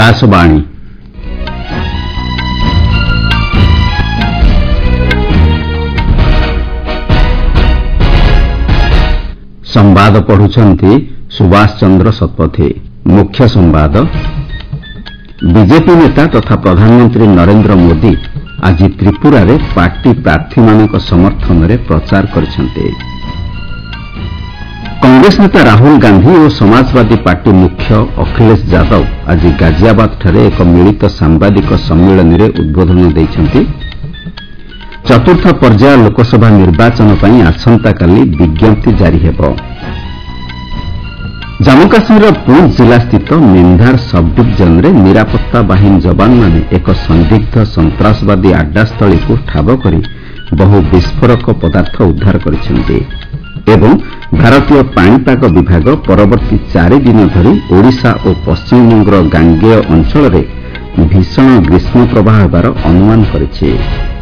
आकाशवाणी संवाद पढ़ुछंती सुभाष चंद्र शतपथी। मुख्य संवाद। बीजेपी नेता तथा प्रधानमंत्री नरेंद्र मोदी आज त्रिपुरा रे पार्टी प्रार्थी मानक समर्थन रे प्रचार करिसेंते। कांग्रेस नेता राहुल गांधी और समाजवादी पार्टी मुख्य अखिलेश यादव आज गाजियाबाद ठारे एक मिलित सांबादिक सम्मेलन रे उद्बोधन दैछंती। चतुर्थ पर्याय लोकसभा निर्वाचन पई आसंताकाली विज्ञप्ति जारी हेबो। जम्मू काश्मीर पूंछ जिला स्थित मेंधार सब डिविजन रे निरापत्ता बाहिनी जवान माने एक संदिग्ध संत्रासवादी आड्डास्थली को ठाब करी बहु विस्फोरक पदार्थ उद्धार करिसेंते एवं भारतीय पाणीपाग विभाग परवर्ती 4 दिन धरी ओडिशा और पश्चिमबंगर गांगेय अंचल रे भीषण ग्रीष्म प्रवाह हेबार अनुमान करिছে।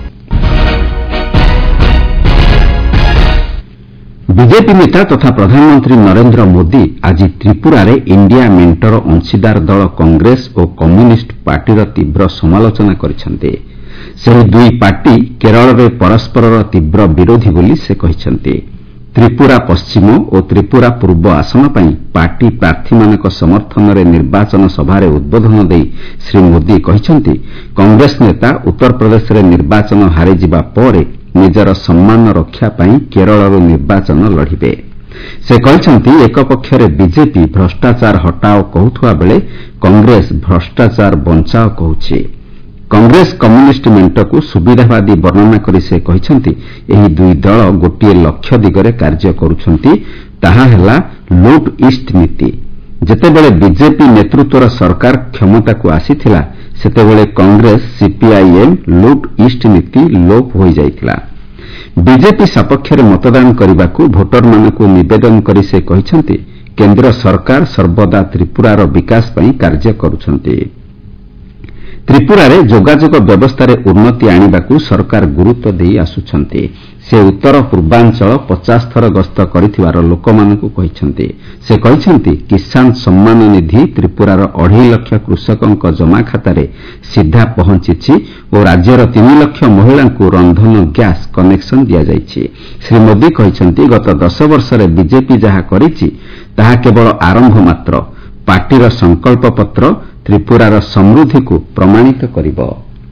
बीजेपी नेता तथा प्रधानमंत्री नरेंद्र मोदी आज त्रिपुरा रे इंडिया मेंटर अंशीदार दल कांग्रेस और कम्युनिस्ट पार्टीर तीव्र समालोचना करिसेंते। से दुई पार्टी केरल रे परस्पर तीव्र विरोधी बोली से कहिसेंते। त्रिपुरा पश्चिम और त्रिपुरा पूर्व आसन पई पार्टी प्रार्थी मानक समर्थन रे निर्वाचन सभा रे उद्बोधन देई श्री मोदी कहिसेंते कांग्रेस नेता उत्तर प्रदेश रे निर्वाचन हारि जिबा परे निजर सम्मान रक्षा पई केरल निर्वाचन लढिबे। से कहिसेंते एक पक्षरे बीजेपी भ्रष्टाचार हटाओ कहउथुवा बेले कांग्रेस भ्रष्टाचार बंचाओ कहउछि। कांग्रेस कम्युनिस्ट मेंटको सुविधावादी वर्णना करी से कहिसेंते एही दुई दल गोटिए लक्ष्य दिगरे कार्य करुछंती, ताहा हेला लूट ईस्ट नीति। जेतेबेले बीजेपी नेतृत्वर सरकार क्षमता को आसीथिला सेतेबेले कांग्रेस सीपीआईएम लूट ईस्ट नीति लोप होई जाइथिला। बीजेपी सपक्ष रे मतदान करबाकू भोटर मानकू निवेदन करी से कहिसेंते केंद्र सरकार सर्वदा त्रिपुरार विकास पई कार्य करुछंती। त्रिपुरा रे जोगाजोग व्यवस्था रे उन्नति आनिबाकू सरकार गुरुत्व देई आसुछंती। से उत्तर पूर्वांचल 50 थर गस्त करिथिबार लोकमानकू कहिसेंती। से कहिसेंती किसान सम्मान निधि त्रिपुरार 2.5 लाख कृषकंक जमा खाता रे सीधा पहुंचीछि और राज्यर 3 लाख महिलांकू रंधन गैस कनेक्शन दिया जाइछि। श्री मोदी कहिसेंती गत 10 वर्ष रे बीजेपी जहा करिछि ताहा केवल आरंभ मात्र। पार्टीर संकल्प पत्र त्रिपुरार समृद्धि को प्रमाणित करिब।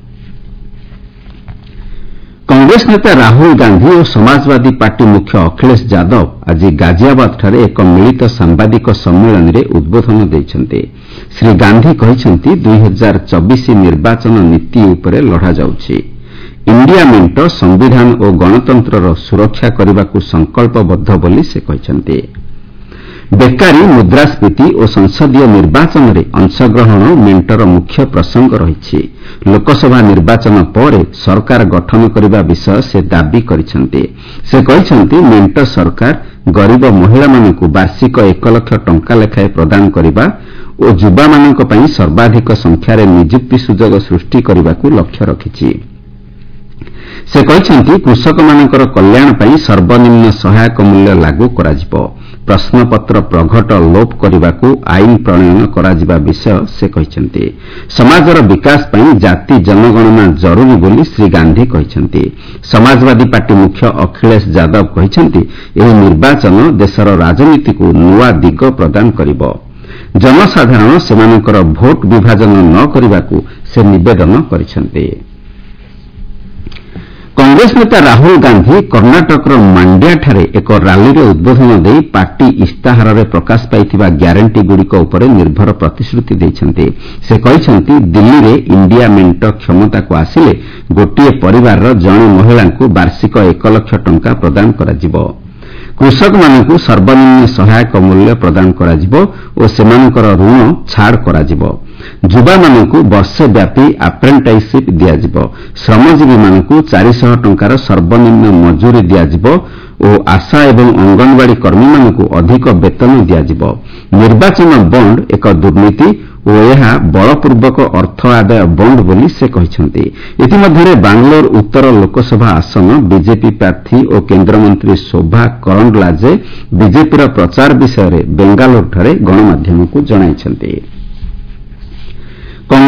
कांग्रेस नेता राहुल गांधी और समाजवादी पार्टी मुख्य अखिलेश यादव आज गाजियाबाद ठारे एक मिलित सांबादिक सम्मेलन रे उद्बोधन दैछन्ते। श्री गांधी कहिसेंती 2024 निर्वाचन नीति उपरे लढा जाउछि। इंडिया मेंट संविधान और गणतंत्रर सुरक्षा करबाकू संकल्पबद्ध बोली से कहिसेंते। बेकारी, मुद्रास्फीति और संसदीय निर्वाचन रे अंशग्रहण मेंटर मुख्य प्रसंग रहिछि। लोकसभा निर्वाचन पर सरकार गठन करबा विषय से दाबी करिसेंते। से कहिसेंते मेंटर सरकार गरीब महिला मानकू वार्षिक 1 लाख टंका लेखाए प्रदान करबा और युवा मानक पई सर्वाधिक संख्या रे नियुक्ति सुजोग सृष्टि करबाकू लक्ष्य रखिछि। से कहिसेंते कृषक मानकर कल्याण पई सर्वनिम्न सहायक मूल्य लागू कराजिबो। प्रश्नपत्र प्रघट लोप करबाकू आईन प्रणयन कराजिबा विषय से कहिसेंते। समाजर विकास पई जाति जनगणना जरूरी बोली श्री गांधी कहिसेंते। समाजवादी पार्टी मुख्य अखिलेश यादव कहिसेंते एही निर्वाचन देशर राजनीति को नुआ दिग प्रदान करिबो। जनसाधारण सेमानकर भोट विभाजन न करबाकू से निवेदन करिसेंते। कांग्रेस नेता राहुल गांधी कर्णाटकर मांड्या ठारे एक रैली रे उद्बोधन देई पार्टी इस्ताहार रे प्रकाश पाइथिबा ग्यारंटी गुड़िक उपरे निर्भर प्रतिश्रुति दैछन्ते। से कहिसेंती दिल्ली रे इंडिया मेंट क्षमता को आसिले गोटिए परिवार रो जणे महिलांकू वार्षिक 1 लाख टंका प्रदान कराजिबो। कृषक मानकू सर्वनिम्न सहायक मूल्य प्रदान कराजिबो और सेमानकर ऋण छाड़ कराजिबो। युवा मानकू वर्ष व्यापी अप्रेंटाइशिप दियाजिबो। श्रमजीवी मानकू 400 टंकार सर्वनिम्न मजूरी दियाजिबो और आशा एवं अंगनवाड़ी कर्मी मानकू अधिक वेतन दियाजिबो। निर्वाचन बॉन्ड एक दुर्नीति और यह बलपूर्वक अर्थ आदाय बंद बोली से कहिसेंते। इतिमध्यरे बांग्लोर उत्तर लोकसभा आसन बीजेपी प्रार्थी और केन्द्रमंत्री शोभा करंडलाजे बीजेपीर प्रचार विषय में बेंगालुरु ठारे गणमाध्यम को जणाइछन्ते।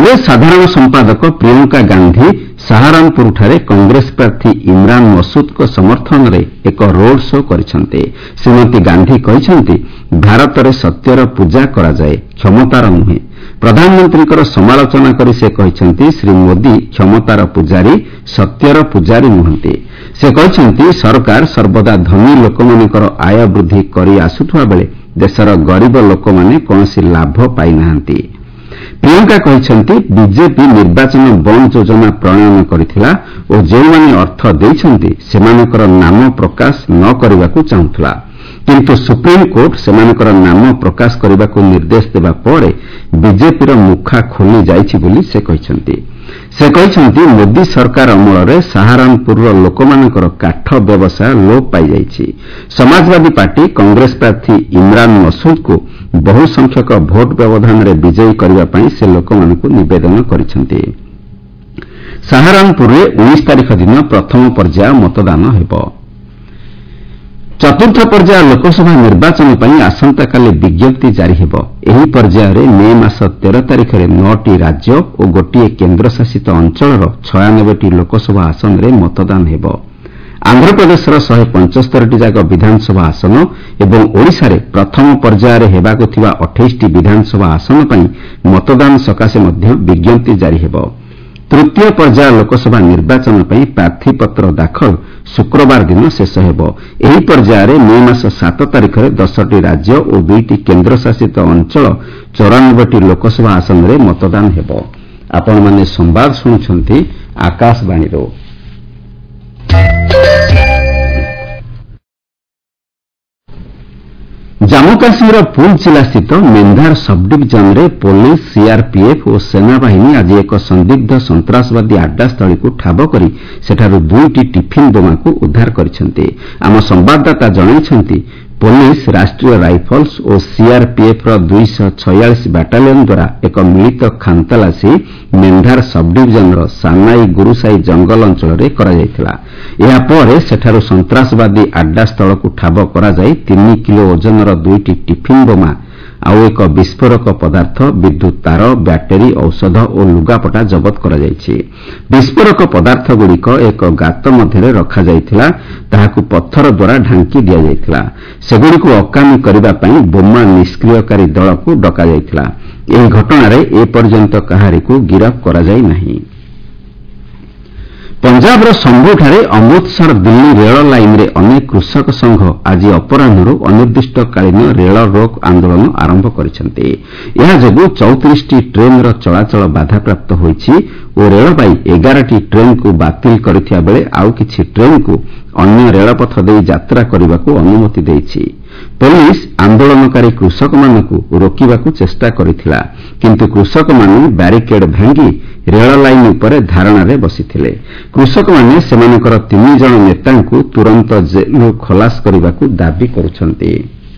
ପ୍ରଦେଶ ସାଧାରଣ ସମ୍ପାଦକ ପ୍ରିୟଙ୍କା ଗାନ୍ଧୀ ସାହାରାନପୁରଠାରେ କଂଗ୍ରେସ ପ୍ରାର୍ଥୀ ଇମ୍ରାନ ମସୁଦଙ୍କ ସମର୍ଥନରେ ଏକ ରୋଡ୍ ଶୋ କରିଛନ୍ତି। ଶ୍ରୀମତୀ ଗାନ୍ଧୀ କହିଛନ୍ତି, ଭାରତରେ ସତ୍ୟର ପୂଜା କରାଯାଏ, କ୍ଷମତାର ନୁହେଁ। ପ୍ରଧାନମନ୍ତ୍ରୀଙ୍କର ସମାଲୋଚନା କରି ସେ କହିଛନ୍ତି, ଶ୍ରୀ ମୋଦି କ୍ଷମତାର ପୂଜାରୀ, ସତ୍ୟର ପୂଜାରୀ ନୁହନ୍ତି। ସେ କହିଛନ୍ତି, ସରକାର ସର୍ବଦା ଧନୀ ଲୋକମାନଙ୍କର ଆୟ ବୃଦ୍ଧି କରି ଆସୁଥିବା ବେଳେ ଦେଶର ଗରିବ ଲୋକମାନେ କୌଣସି ଲାଭ ପାଇନାହାନ୍ତି। ପ୍ରିୟଙ୍କା କହିଛନ୍ତି, ବିଜେପି ନିର୍ବାଚନ ବଣ୍ଡ ଯୋଜନା ପ୍ରଣୟନ କରିଥିଲା ଓ ଯେଉଁମାନେ ଅର୍ଥ ଦେଇଛନ୍ତି ସେମାନଙ୍କର ନାମ ପ୍ରକାଶ ନ କରିବାକୁ ଚାହୁଁଥିଲା, କିନ୍ତୁ ସୁପ୍ରିମକୋର୍ଟ ସେମାନଙ୍କର ନାମ ପ୍ରକାଶ କରିବାକୁ ନିର୍ଦ୍ଦେଶ ଦେବା ପରେ ବିଜେପିର ମୁଖା ଖୋଲି ଯାଇଛି ବୋଲି ସେ କହିଛନ୍ତି। ସେ କହିଛନ୍ତି, ମୋଦି ସରକାର ଅମଳରେ ସାହାରାନପୁରର ଲୋକମାନଙ୍କର କାଠ ବ୍ୟବସାୟ ଲୋପ ପାଇଯାଇଛି। ସମାଜବାଦୀ ପାର୍ଟି କଂଗ୍ରେସ ପ୍ରାର୍ଥୀ ଇମ୍ରାନ ମସୁଦଙ୍କୁ ବହୁ ସଂଖ୍ୟକ ଭୋଟ ବ୍ୟବଧାନରେ ବିଜୟୀ କରିବା ପାଇଁ ସେ ଲୋକମାନଙ୍କୁ ନିବେଦନ କରିଛନ୍ତି। ସାହାରାନପୁରରେ 19 ତାରିଖ ଦିନ ପ୍ରଥମ ପର୍ଯ୍ୟାୟ ମତଦାନ ହେବ। ଚତୁର୍ଥ ପର୍ଯ୍ୟାୟ ଲୋକସଭା ନିର୍ବାଚନ ପାଇଁ ଆସନ୍ତାକାଲି ବିଜ୍ଞପ୍ତି ଜାରି ହେବ। ଏହି ପର୍ଯ୍ୟାୟରେ ମେ ମାସ 13 ତାରିଖରେ 9ଟି ରାଜ୍ୟ ଓ ଗୋଟିଏ କେନ୍ଦ୍ରଶାସିତ ଅଞ୍ଚଳର 96ଟି ଲୋକସଭା ଆସନରେ ମତଦାନ ହେବ। ଆନ୍ଧ୍ରପ୍ରଦେଶର 175ଟି ଯାକ ବିଧାନସଭା ଆସନ ଏବଂ ଓଡ଼ିଶାରେ ପ୍ରଥମ ପର୍ଯ୍ୟାୟରେ ହେବାକୁ ଥିବା 28ଟି ବିଧାନସଭା ଆସନ ପାଇଁ ମତଦାନ ସକାଶେ ମଧ୍ୟ ବିଜ୍ଞପ୍ତି ଜାରି ହେବ। ତୃତୀୟ ପର୍ଯ୍ୟାୟ ଲୋକସଭା ନିର୍ବାଚନ ପାଇଁ ପ୍ରାର୍ଥୀପତ୍ର ଦାଖଲ ଶୁକ୍ରବାର ଦିନ ଶେଷ ହେବ। ଏହି ପର୍ଯ୍ୟାୟରେ ମେ ମାସ 7 ତାରିଖରେ 10ଟି ରାଜ୍ୟ ଓ 2ଟି କେନ୍ଦ୍ରଶାସିତ ଅଞ୍ଚଳ 94ଟି ଲୋକସଭା ଆସନରେ ମତଦାନ ହେବ। ଆପଣମାନେ ସମ୍ବାଦ ଶୁଣୁଛନ୍ତି ଆକାଶବାଣୀରୁ। ଜାମ୍ମୁ କାଶ୍ମୀରର ପୁଞ୍ଚ ଜିଲ୍ଲାସ୍ଥିତ ମେନ୍ଧାର ସବ୍ଡିଭିଜନରେ ପୋଲିସ, ସିଆର୍ପିଏଫ୍ ଓ ସେନାବାହିନୀ ଆଜି ଏକ ସନ୍ଦିଗ୍ଧ ସନ୍ତାସବାଦୀ ଆଡ୍ଡାସ୍ଥଳୀକୁ ଠାବ କରି ସେଠାରୁ 2ଟି ଟିଫିନ୍ ବୋମାକୁ ଉଦ୍ଧାର କରିଛନ୍ତି। ଆମ ସମ୍ବାଦଦାତା ଜଣାଇଛନ୍ତି, ପୋଲିସ, ରାଷ୍ଟ୍ରୀୟ ରାଇଫଲ୍ସ ଓ ସିଆର୍ପିଏଫ୍ର 246 ବାଟାଲିୟନ୍ ଦ୍ୱାରା ଏକ ମିଳିତ ଖାନତଲାସୀ ମେନ୍ଧାର ସବ୍ଡିଭିଜନର ସାନାଇ ଗୁରୁସାଇ ଜଙ୍ଗଲ ଅଞ୍ଚଳରେ କରାଯାଇଥିଲା। ଏହାପରେ ସେଠାରୁ ସନ୍ତାସବାଦୀ ଆଡ୍ଡାସ୍ଥଳକୁ ଠାବ କରାଯାଇ 3 କିଲୋ ଓଜନର 2ଟି ଟିଫିନ୍ ବୋମା, ଆଉ ଏକ ବିସ୍ଫୋରକ ପଦାର୍ଥ, ବିଦ୍ୟୁତ୍ ତାର, ବ୍ୟାଟେରୀ, ଔଷଧ ଓ ଲୁଗାପଟା ଜବତ କରାଯାଇଛି। ବିସ୍ଫୋରକ ପଦାର୍ଥଗୁଡ଼ିକ ଏକ ଗାତ ମଧ୍ୟରେ ରଖାଯାଇଥିଲା, ତାହାକୁ ପଥର ଦ୍ୱାରା ଢାଙ୍କି ଦିଆଯାଇଥିଲା। ସେଗୁଡ଼ିକୁ ଅକାମୀ କରିବା ପାଇଁ ବୋମା ନିଷ୍କ୍ରିୟକାରୀ ଦଳକୁ ଡକାଯାଇଥିଲା। ଏହି ଘଟଣାରେ ଏପର୍ଯ୍ୟନ୍ତ କାହାରିକୁ ଗିରଫ କରାଯାଇ ନାହିଁ। ପଞ୍ଜାବର ସମ୍ଭୁଠାରେ ଅମୃତସର ଦିଲ୍ଲୀ ରେଳ ଲାଇନ୍ରେ ଅନେକ କୃଷକ ସଂଘ ଆଜି ଅପରାହ୍ନରୁ ଅନିର୍ଦ୍ଦିଷ୍ଟକାଳୀନ ରେଳ ରୋକ ଆନ୍ଦୋଳନ ଆରମ୍ଭ କରିଛନ୍ତି। ଏହା ଯୋଗୁଁ 34ଟି ଟ୍ରେନ୍ର ଚଳାଚଳ ବାଧାପ୍ରାପ୍ତ ହୋଇଛି ଓ ରେଳବାଇ 11ଟି ଟ୍ରେନ୍କୁ ବାତିଲ କରିଥିବା ବେଳେ ଆଉ କିଛି ଟ୍ରେନ୍କୁ ଅନ୍ୟ ରେଳପଥ ଦେଇ ଯାତ୍ରା କରିବାକୁ ଅନୁମତି ଦେଇଛି। ପୋଲିସ ଆନ୍ଦୋଳନକାରୀ କୃଷକମାନଙ୍କୁ ରୋକିବାକୁ ଚେଷ୍ଟା କରିଥିଲା, କିନ୍ତୁ କୃଷକମାନେ ବ୍ୟାରିକେଡ୍ ଭାଙ୍ଗି ରେଳ ଲାଇନ୍ ଉପରେ ଧାରଣାରେ ବସିଥିଲେ। କୃଷକମାନେ ସେମାନଙ୍କର 3 ଜଣ ନେତାଙ୍କୁ ତୁରନ୍ତ ଜେଲ୍ରୁ ଖଲାସ କରିବାକୁ ଦାବି କରୁଛନ୍ତି।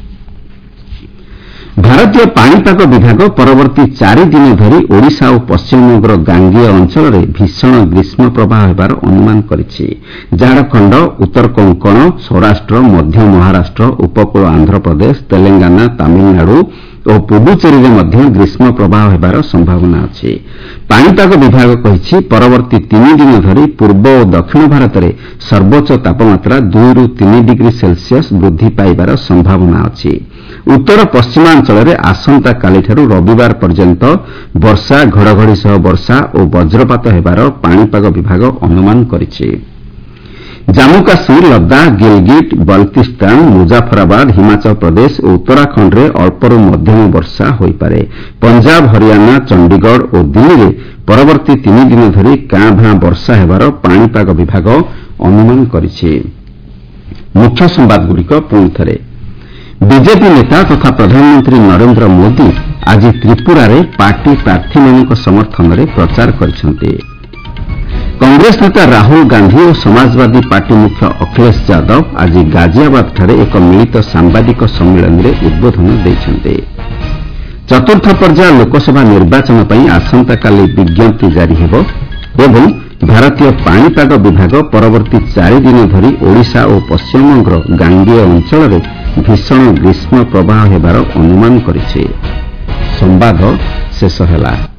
ଭାରତୀୟ ପାଣିପାଗ ବିଭାଗ ପରବର୍ତ୍ତୀ 4 ଦିନ ଧରି ଓଡ଼ିଶା ଓ ପଶ୍ଚିମବଙ୍ଗର ଗାଙ୍ଗେୟ ଅଞ୍ଚଳରେ ଭୀଷଣ ଗ୍ରୀଷ୍ମ ପ୍ରବାହ ହେବାର ଅନୁମାନ କରିଛି। ଝାଡ଼ଖଣ୍ଡ, ଉତ୍ତର କୋଙ୍କଣ, ସୌରାଷ୍ଟ୍ର, ମଧ୍ୟ ମହାରାଷ୍ଟ୍ର, ଉପକୂଳ ଆନ୍ଧ୍ରପ୍ରଦେଶ, ତେଲେଙ୍ଗାନା, ତାମିଲନାଡୁ ଓ ପୁଡୁଚେରୀରେ ମଧ୍ୟ ଗ୍ରୀଷ୍ମ ପ୍ରବାହ ହେବାର ସମ୍ଭାବନା ଅଛି। ପାଣିପାଗ ବିଭାଗ କହିଛି, ପରବର୍ତ୍ତୀ 3 ଦିନ ଧରି ପୂର୍ବ ଓ ଦକ୍ଷିଣ ଭାରତରେ ସର୍ବୋଚ୍ଚ ତାପମାତ୍ରା 2ରୁ 3 ଡିଗ୍ରୀ ସେଲ୍ସିୟସ୍ ବୃଦ୍ଧି ପାଇବାର ସମ୍ଭାବନା ଅଛି। ଉତ୍ତର ପଶ୍ଚିମାଞ୍ଚଳରେ ଆସନ୍ତାକାଲିଠାରୁ ରବିବାର ପର୍ଯ୍ୟନ୍ତ ବର୍ଷା, ଘଡ଼ଘଡ଼ି ସହ ବର୍ଷା ଓ ବଜ୍ରପାତ ହେବାର ପାଣିପାଗ ବିଭାଗ ଅନୁମାନ କରିଛି। ଜାମ୍ମୁ କାଶ୍ମୀର, ଲଦାଖ, ଗିଲଗିଟ୍, ବଲତିସ୍ତାନ, ମୁଜାଫରାବାଦ, ହିମାଚଳ ପ୍ରଦେଶ ଓ ଉତ୍ତରାଖଣ୍ଡରେ ଅଳ୍ପରୁ ମଧ୍ୟମ ବର୍ଷା ହୋଇପାରେ। ପଞ୍ଜାବ, ହରିୟାଣା, ଚଣ୍ଡିଗଡ଼ ଓ ଦିଲ୍ଲୀରେ ପରବର୍ତ୍ତୀ 3 ଦିନ ଧରି କାଁ ଭାଁ ବର୍ଷା ହେବାର ପାଣିପାଗ ବିଭାଗ ଅନୁମାନ କରିଛି। ମୁଖ୍ୟ ସମ୍ବାଦଗୁଡ଼ିକ ପୁଣିଥରେ। ବିଜେପି ନେତା ତଥା ପ୍ରଧାନମନ୍ତ୍ରୀ ନରେନ୍ଦ୍ର ମୋଦି ଆଜି ତ୍ରିପୁରାରେ ପାର୍ଟି ପ୍ରାର୍ଥୀମାନଙ୍କ ସମର୍ଥନରେ ପ୍ରଚାର କରିଛନ୍ତି। କଂଗ୍ରେସ ନେତା ରାହୁଲ ଗାନ୍ଧୀ ଓ ସମାଜବାଦୀ ପାର୍ଟି ମୁଖ୍ୟ ଅଖିଳେଶ ଯାଦବ ଆଜି ଗାଜିଆବାଦଠାରେ ଏକ ମିଳିତ ସାମ୍ବାଦିକ ସମ୍ମିଳନୀରେ ଉଦ୍ବୋଧନ ଦେଇଛନ୍ତି। ଚତୁର୍ଥ ପର୍ଯ୍ୟାୟ ଲୋକସଭା ନିର୍ବାଚନ ପାଇଁ ଆସନ୍ତାକାଲି ବିଜ୍ଞପ୍ତି ଜାରି ହେବ ଏବଂ ଭାରତୀୟ ପାଣିପାଗ ବିଭାଗ ପରବର୍ତ୍ତୀ 4 ଦିନ ଧରି ଓଡ଼ିଶା ଓ ପଶ୍ଚିମବଙ୍ଗର ଗାଙ୍ଗେୟ ଅଞ୍ଚଳରେ ଭୀଷଣ ଗ୍ରୀଷ୍ମ ପ୍ରବାହ ହେବାର ଅନୁମାନ କରିଛି। ସମ୍ବାଦ ଶେଷ ହେଲା।